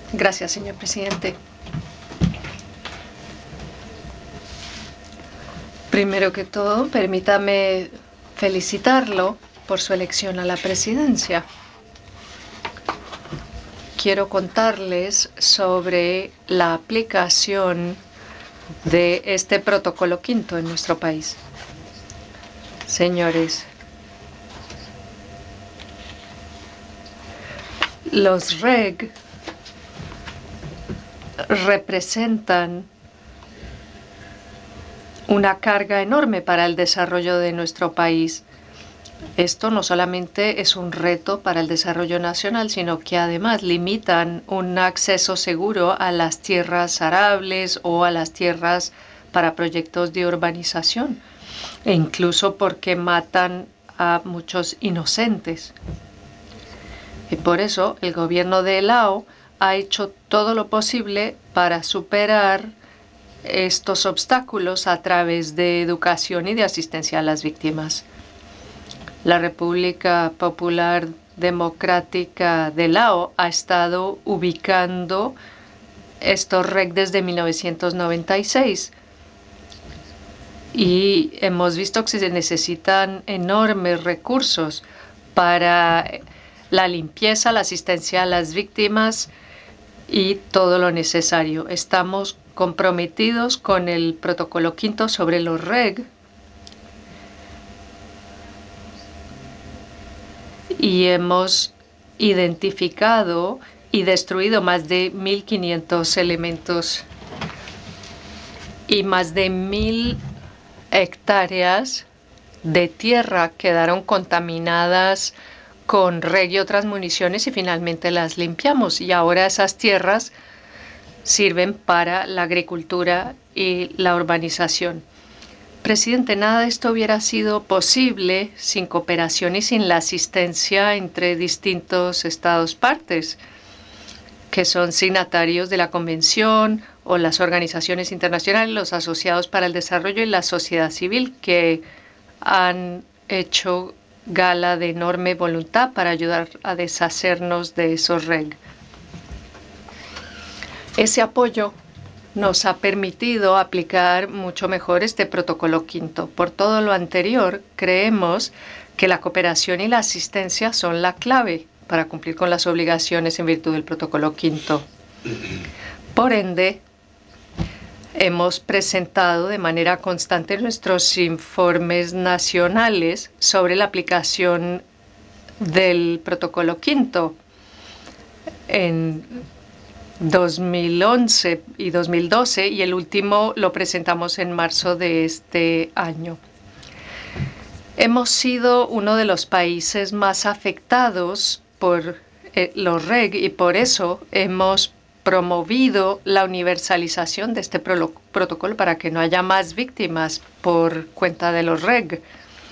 Gracias, señor presidente. Primero que todo, permítame felicitarlo por su elección a la presidencia. Quiero contarles sobre la aplicación de este protocolo quinto en nuestro país. Señores, los REG representan una carga enorme para el desarrollo de nuestro país. Esto no solamente es un reto para el desarrollo nacional, sino que además limitan un acceso seguro a las tierras arables o a las tierras para proyectos de urbanización, e incluso porque matan a muchos inocentes. Y por eso el gobierno de Lao ha hecho todo lo posible para superar estos obstáculos a través de educación y de asistencia a las víctimas. La República Popular Democrática de Lao ha estado ubicando estos REC desde 1996 y hemos visto que se necesitan enormes recursos para la limpieza, la asistencia a las víctimas y todo lo necesario. Estamos comprometidos con el protocolo quinto sobre los REG y hemos identificado y destruido más de 1.500 elementos y más de 1.000 hectáreas de tierra quedaron contaminadas con REG y otras municiones y finalmente las limpiamos y ahora esas tierras sirven para la agricultura y la urbanización. Presidente, nada de esto hubiera sido posible sin cooperación y sin la asistencia entre distintos estados partes, que son signatarios de la Convención o las organizaciones internacionales, los asociados para el desarrollo y la sociedad civil, que han hecho gala de enorme voluntad para ayudar a deshacernos de esos REG. Ese apoyo nos ha permitido aplicar mucho mejor este protocolo quinto. Por todo lo anterior, creemos que la cooperación y la asistencia son la clave para cumplir con las obligaciones en virtud del protocolo quinto. Por ende, hemos presentado de manera constante nuestros informes nacionales sobre la aplicación del protocolo quinto en 2011 y 2012 y el último lo presentamos en marzo de este año. Hemos sido uno de los países más afectados por los REG y por eso hemos promovido la universalización de este protocolo para que no haya más víctimas por cuenta de los REG.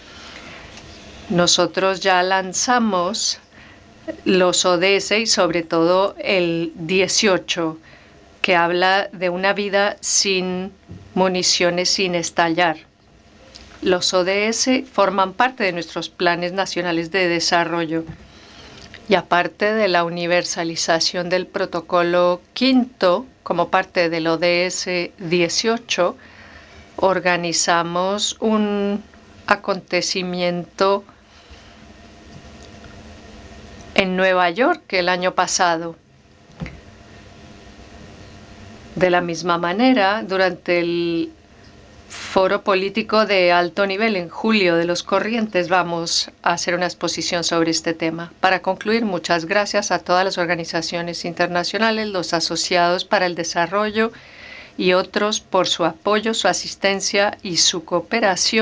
Nosotros ya lanzamos los ODS y sobre todo el 18, que habla de una vida sin municiones, sin estallar. Los ODS forman parte de nuestros planes nacionales de desarrollo y aparte de la universalización del protocolo quinto, como parte del ODS 18, organizamos un acontecimiento en Nueva York el año pasado. De la misma manera, durante el Foro Político de Alto Nivel en julio de Los Corrientes vamos a hacer una exposición sobre este tema. Para concluir, muchas gracias a todas las organizaciones internacionales, los asociados para el desarrollo y otros por su apoyo, su asistencia y su cooperación